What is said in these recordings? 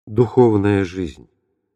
Духовная жизнь.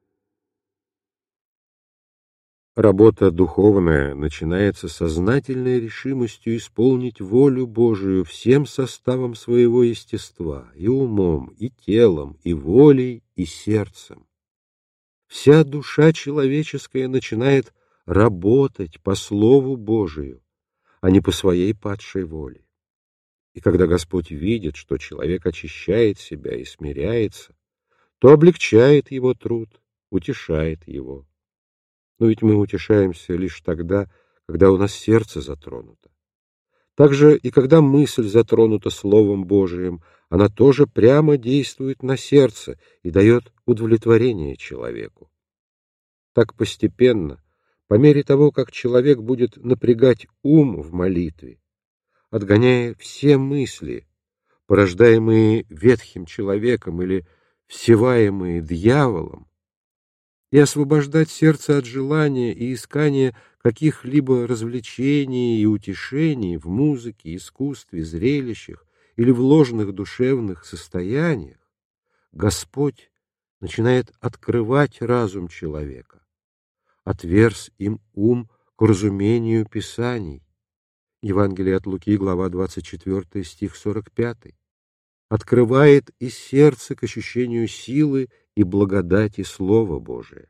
Работа духовная начинается сознательной решимостью исполнить волю Божию всем составом своего естества, и умом, и телом, и волей, и сердцем. Вся душа человеческая начинает работать по Слову Божию, а не по своей падшей воле. И когда Господь видит, что человек очищает себя и смиряется, то облегчает его труд, утешает его. Но ведь мы утешаемся лишь тогда, когда у нас сердце затронуто. Также и когда мысль затронута Словом Божиим, она тоже прямо действует на сердце и дает удовлетворение человеку. Так постепенно, по мере того, как человек будет напрягать ум в молитве, отгоняя все мысли, порождаемые ветхим человеком или всеваемые дьяволом, и освобождать сердце от желания и искания каких-либо развлечений и утешений в музыке, искусстве, зрелищах или в ложных душевных состояниях, Господь начинает открывать разум человека, отверз им ум к разумению Писаний. Евангелие от Луки, глава 24, стих 45. Открывает и сердце к ощущению силы и благодати Слова Божия.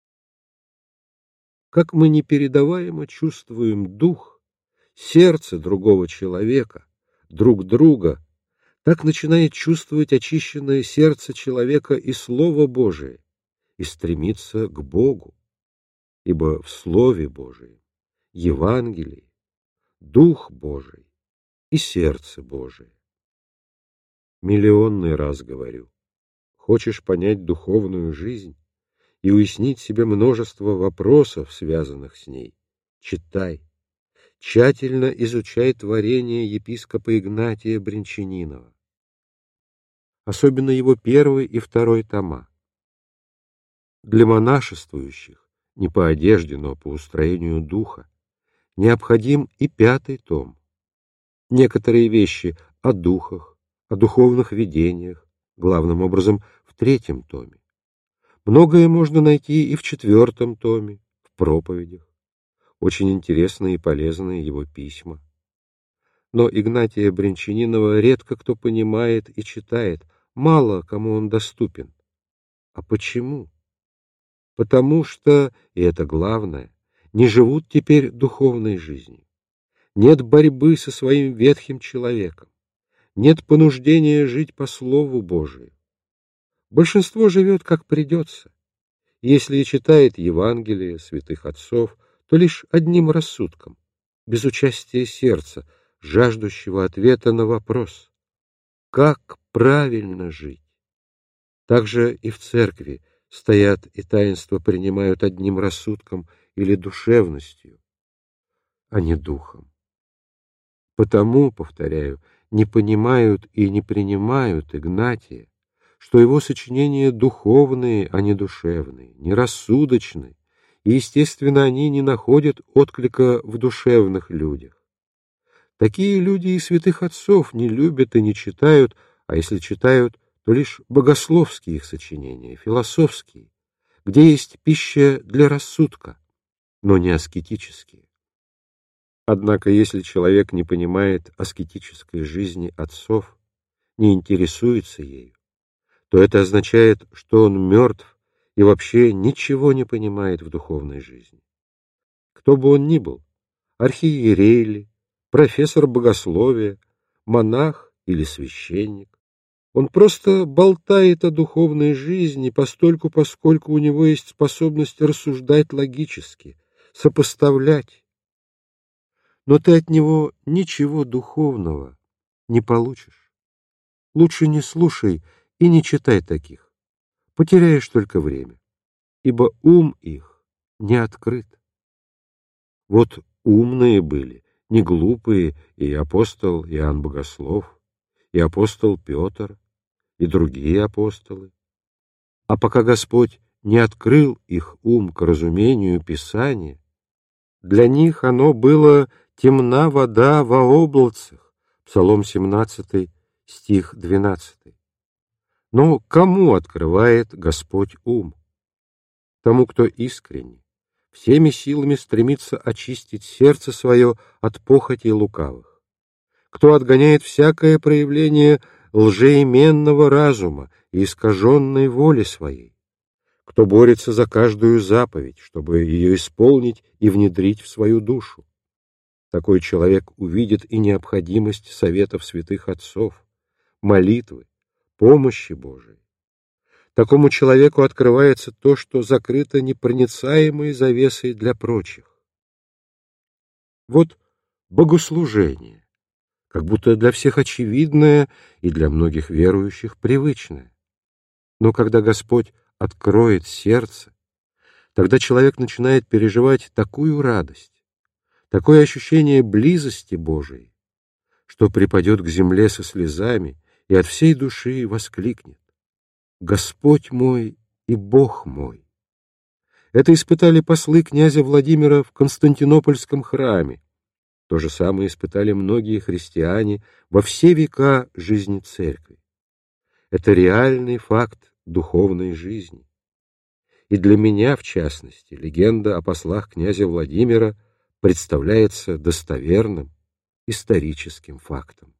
Как мы непередаваемо чувствуем дух, сердце другого человека, друг друга, так начинает чувствовать очищенное сердце человека и Слово Божие, и стремиться к Богу, ибо в Слове Божием, Евангелии, Дух Божий и сердце Божие. Миллионный раз говорю, хочешь понять духовную жизнь и уяснить себе множество вопросов, связанных с ней, читай, тщательно изучай творение епископа Игнатия Бринчанинова, особенно его первый и второй тома. Для монашествующих, не по одежде, но по устроению духа, необходим и пятый том. Некоторые вещи о духах, о духовных видениях, главным образом в третьем томе. Многое можно найти и в четвертом томе, в проповедях. Очень интересные и полезные его письма. Но Игнатия Бринчанинова редко кто понимает и читает, мало кому он доступен. А почему? Потому что, и это главное, не живут теперь духовной жизнью. Нет борьбы со своим ветхим человеком. Нет понуждения жить по Слову Божию. Большинство живет как придется. Если и читает Евангелие святых отцов, то лишь одним рассудком, без участия сердца, жаждущего ответа на вопрос, как правильно жить. Также и в церкви стоят и таинства принимают одним рассудком или душевностью, а не духом. Потому, повторяю, не понимают и не принимают Игнатия, что его сочинения духовные, а не душевные, нерассудочные, и, естественно, они не находят отклика в душевных людях. Такие люди и святых отцов не любят и не читают, а если читают, то лишь богословские их сочинения, философские, где есть пища для рассудка, но не аскетические. Однако, если человек не понимает аскетической жизни отцов, не интересуется ею, то это означает, что он мертв и вообще ничего не понимает в духовной жизни. Кто бы он ни был, архиерей ли, профессор богословия, монах или священник, он просто болтает о духовной жизни постольку, поскольку у него есть способность рассуждать логически, сопоставлять. Но ты от него ничего духовного не получишь. Лучше не слушай и не читай таких. Потеряешь только время, ибо ум их не открыт. Вот умные были, не глупые и апостол Иоанн Богослов, и апостол Петр, и другие апостолы. А пока Господь не открыл их ум к разумению Писания, для них оно было темна вода во облацах, Псалом 17, стих 12. Но кому открывает Господь ум? Тому, кто искренне, всеми силами стремится очистить сердце свое от похоти лукавых, кто отгоняет всякое проявление лжеименного разума и искаженной воли своей, кто борется за каждую заповедь, чтобы ее исполнить и внедрить в свою душу. Такой человек увидит и необходимость советов святых отцов, молитвы, помощи Божией. Такому человеку открывается то, что закрыто непроницаемой завесой для прочих. Вот богослужение, как будто для всех очевидное и для многих верующих привычное. Но когда Господь откроет сердце, тогда человек начинает переживать такую радость, такое ощущение близости Божией, что припадет к земле со слезами и от всей души воскликнет: «Господь мой и Бог мой!» Это испытали послы князя Владимира в Константинопольском храме. То же самое испытали многие христиане во все века жизни церкви. Это реальный факт духовной жизни. И для меня, в частности, легенда о послах князя Владимира представляется достоверным историческим фактом.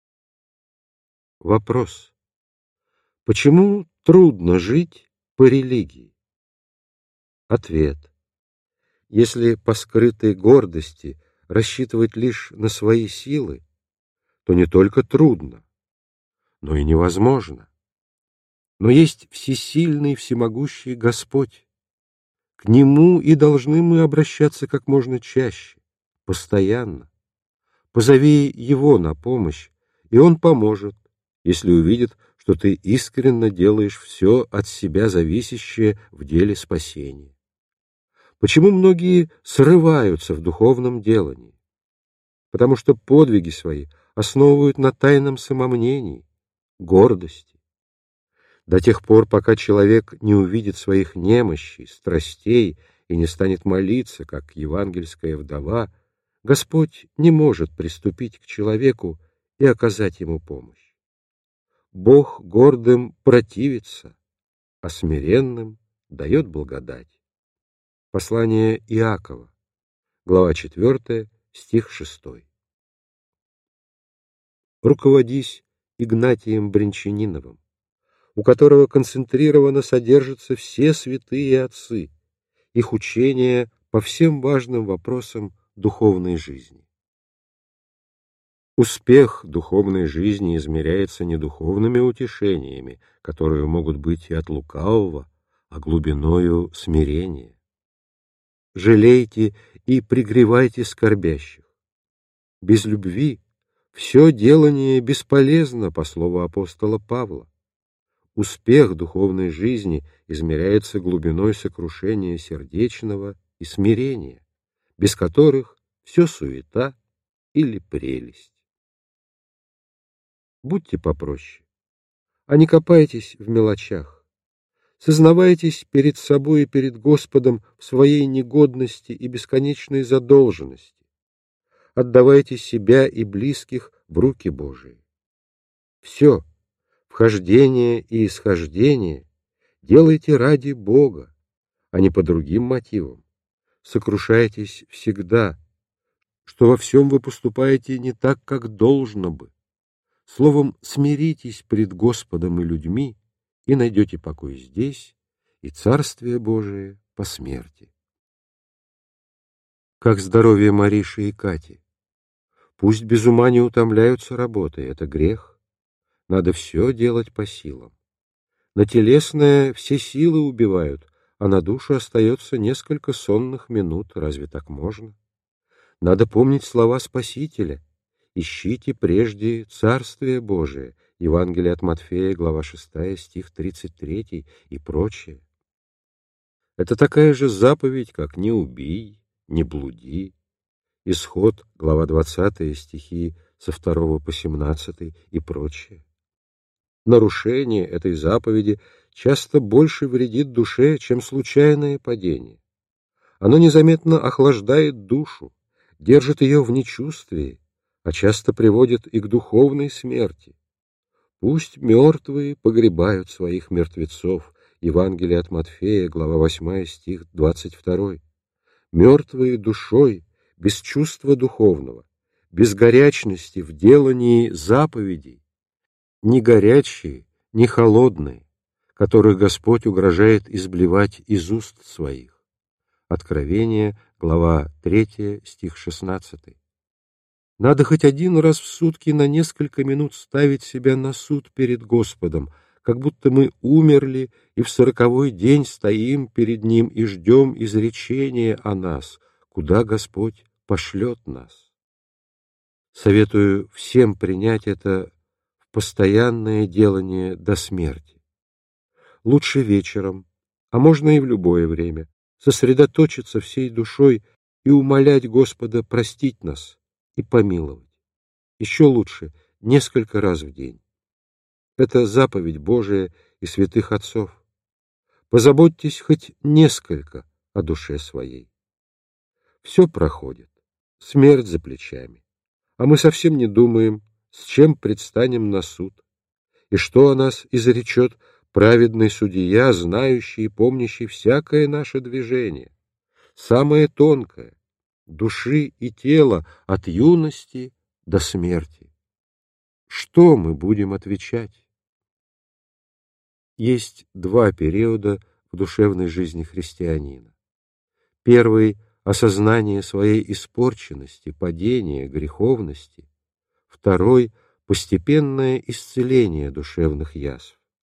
Вопрос: почему трудно жить по религии? Ответ: если по скрытой гордости рассчитывать лишь на свои силы, то не только трудно, но и невозможно. Но есть всесильный, всемогущий Господь. К Нему и должны мы обращаться как можно чаще, постоянно. Позови Его на помощь, и Он поможет, если увидит, что ты искренне делаешь все от себя зависящее в деле спасения. Почему многие срываются в духовном делании? Потому что подвиги свои основывают на тайном самомнении, гордости. До тех пор, пока человек не увидит своих немощей, страстей и не станет молиться, как евангельская вдова, Господь не может приступить к человеку и оказать ему помощь. Бог гордым противится, а смиренным дает благодать. Послание Иакова, глава 4, стих 6. Руководись Игнатием Брянчаниновым, у которого концентрированно содержатся все святые отцы, их учения по всем важным вопросам духовной жизни. Успех духовной жизни измеряется не духовными утешениями, которые могут быть и от лукавого, а глубиною смирения. Жалейте и пригревайте скорбящих. Без любви все делание бесполезно, по слову апостола Павла. Успех духовной жизни измеряется глубиной сокрушения сердечного и смирения, без которых все суета или прелесть. Будьте попроще, а не копайтесь в мелочах. Сознавайтесь перед собой и перед Господом в своей негодности и бесконечной задолженности. Отдавайте себя и близких в руки Божии. Все, вхождение и исхождение, делайте ради Бога, а не по другим мотивам. Сокрушайтесь всегда, что во всем вы поступаете не так, как должно бы. Словом, смиритесь пред Господом и людьми, и найдете покой здесь и Царствие Божие по смерти. Как здоровье Мариши и Кати. Пусть без ума не утомляются работой, это грех. Надо все делать по силам. На телесное все силы убивают, а на душу остается несколько сонных минут. Разве так можно? Надо помнить слова Спасителя: «Ищите прежде Царствие Божие», Евангелие от Матфея, глава 6, стих 33 и прочее. Это такая же заповедь, как «не убий», «не блуди». Исход, глава 20, стихи со 2 по 17 и прочее. Нарушение этой заповеди часто больше вредит душе, чем случайное падение. Оно незаметно охлаждает душу, держит ее в нечувствии, а часто приводит и к духовной смерти. Пусть мертвые погребают своих мертвецов. Евангелие от Матфея, глава 8, стих 22. Мертвые душой, без чувства духовного, без горячности в делании заповедей, не горячие, не холодные, которых Господь угрожает изблевать из уст своих. Откровение, глава 3, стих 16. Надо хоть один раз в сутки на несколько минут ставить себя на суд перед Господом, как будто мы умерли и в 40-й день стоим перед Ним и ждем изречения о нас, куда Господь пошлет нас. Советую всем принять это в постоянное делание до смерти. Лучше вечером, а можно и в любое время, сосредоточиться всей душой и умолять Господа простить нас и помиловать. Еще лучше несколько раз в день. Это заповедь Божия и святых отцов. Позаботьтесь хоть несколько о душе своей. Все проходит, смерть за плечами, а мы совсем не думаем, с чем предстанем на суд, и что о нас изречет праведный судья, знающий и помнящий всякое наше движение, самое тонкое, души и тела от юности до смерти. Что мы будем отвечать? Есть два периода в душевной жизни христианина. Первый — осознание своей испорченности, падения, греховности. Второй — постепенное исцеление душевных язв.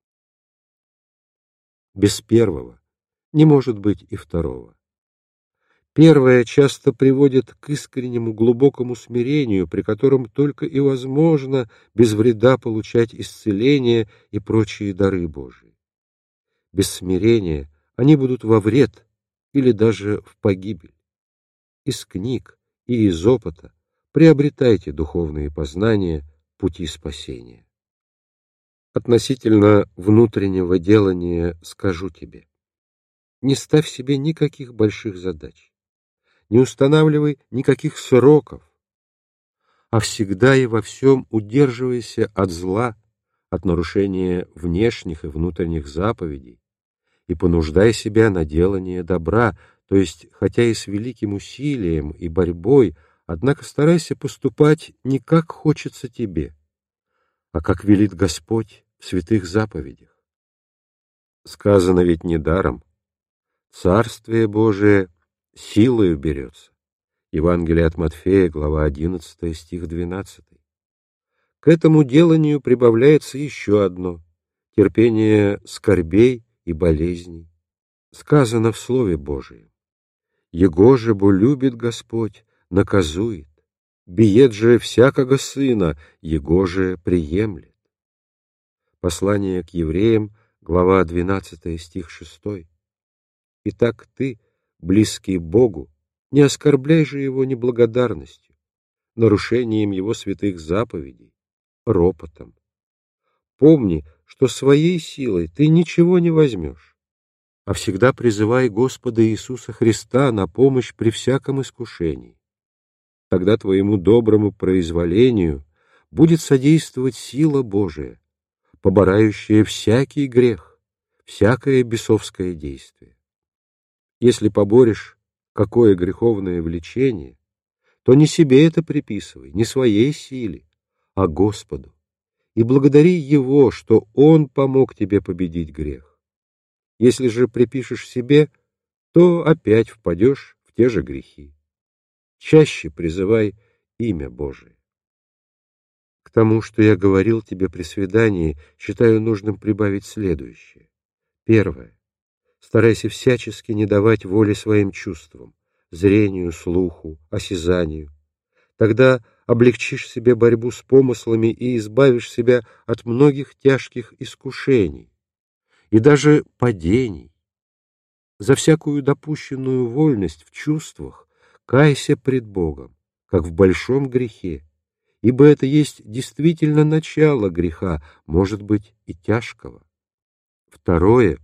Без первого не может быть и второго. Первое часто приводит к искреннему глубокому смирению, при котором только и возможно без вреда получать исцеление и прочие дары Божии. Без смирения они будут во вред или даже в погибель. Из книг и из опыта приобретайте духовные познания, пути спасения. Относительно внутреннего делания скажу тебе: не ставь себе никаких больших задач. Не устанавливай никаких сроков, а всегда и во всем удерживайся от зла, от нарушения внешних и внутренних заповедей, и понуждай себя на делание добра, то есть, хотя и с великим усилием и борьбой, однако старайся поступать не как хочется тебе, а как велит Господь в святых заповедях. Сказано ведь недаром: Царствие Божие силою берется. Евангелие от Матфея, глава 11, стих 12. К этому деланию прибавляется еще одно — терпение скорбей и болезней. Сказано в Слове Божием: «Его же бо любит Господь, наказует, биет же всякого сына, его же приемлет». Послание к евреям, глава 12, стих 6. Итак, ты, близкий Богу, не оскорбляй же его неблагодарностью, нарушением его святых заповедей, ропотом. Помни, что своей силой ты ничего не возьмешь, а всегда призывай Господа Иисуса Христа на помощь при всяком искушении. Тогда твоему доброму произволению будет содействовать сила Божия, поборающая всякий грех, всякое бесовское действие. Если поборешь какое греховное влечение, то не себе это приписывай, не своей силе, а Господу, и благодари Его, что Он помог тебе победить грех. Если же припишешь себе, то опять впадешь в те же грехи. Чаще призывай имя Божие. К тому, что я говорил тебе при свидании, считаю нужным прибавить следующее. Первое. Старайся всячески не давать воли своим чувствам, зрению, слуху, осязанию. Тогда облегчишь себе борьбу с помыслами и избавишь себя от многих тяжких искушений и даже падений. За всякую допущенную вольность в чувствах кайся пред Богом, как в большом грехе, ибо это есть действительно начало греха, может быть и тяжкого. Второе.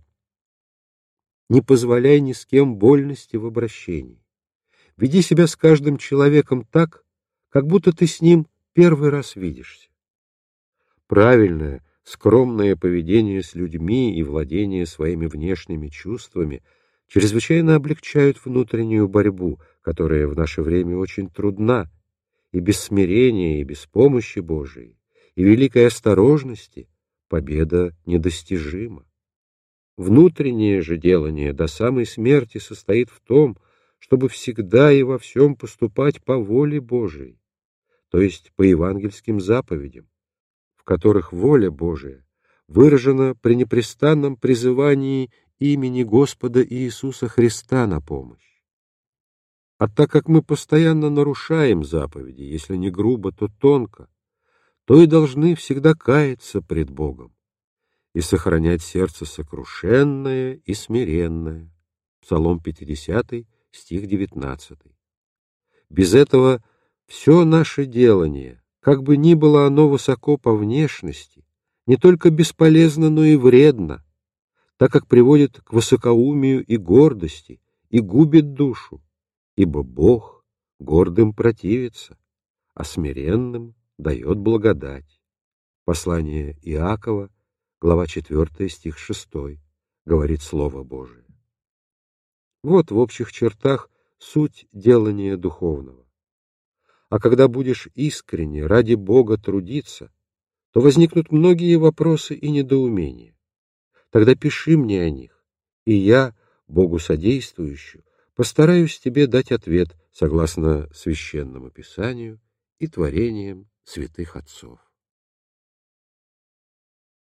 Не позволяй ни с кем вольности в обращении. Веди себя с каждым человеком так, как будто ты с ним первый раз видишься. Правильное, скромное поведение с людьми и владение своими внешними чувствами чрезвычайно облегчают внутреннюю борьбу, которая в наше время очень трудна, и без смирения, и без помощи Божией, и великой осторожности победа недостижима. Внутреннее же делание до самой смерти состоит в том, чтобы всегда и во всем поступать по воле Божией, то есть по евангельским заповедям, в которых воля Божия выражена при непрестанном призывании имени Господа Иисуса Христа на помощь. А так как мы постоянно нарушаем заповеди, если не грубо, то тонко, то и должны всегда каяться пред Богом и сохранять сердце сокрушенное и смиренное. Псалом 50, стих 19. Без этого все наше делание, как бы ни было оно высоко по внешности, не только бесполезно, но и вредно, так как приводит к высокоумию и гордости и губит душу, ибо Бог гордым противится, а смиренным дает благодать. Послание Иакова, глава 4, стих 6, говорит Слово Божие. Вот в общих чертах суть делания духовного. А когда будешь искренне ради Бога трудиться, то возникнут многие вопросы и недоумения. Тогда пиши мне о них, и я, Богу содействующему, постараюсь тебе дать ответ согласно Священному Писанию и творениям святых отцов.